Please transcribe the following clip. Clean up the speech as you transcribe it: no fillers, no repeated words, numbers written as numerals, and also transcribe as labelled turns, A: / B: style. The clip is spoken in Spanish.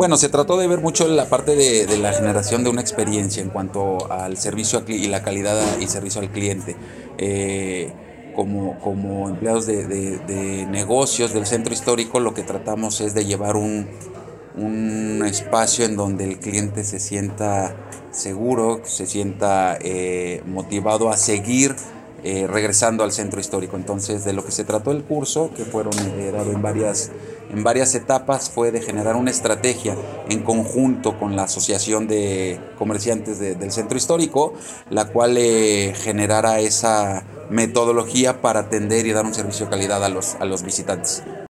A: Bueno, se trató de ver mucho la parte de la generación de una experiencia en cuanto al servicio y la calidad y servicio al cliente. Eh, como empleados de negocios del centro histórico, lo que tratamos es de llevar un espacio en donde el cliente se sienta seguro, se sienta motivado a seguir regresando al centro histórico. Entonces, de lo que se trató el curso, que fueron dado en varias etapas, fue de generar una estrategia en conjunto con la Asociación de Comerciantes del Centro Histórico, la cual generara esa metodología para atender y dar un servicio de calidad a los visitantes.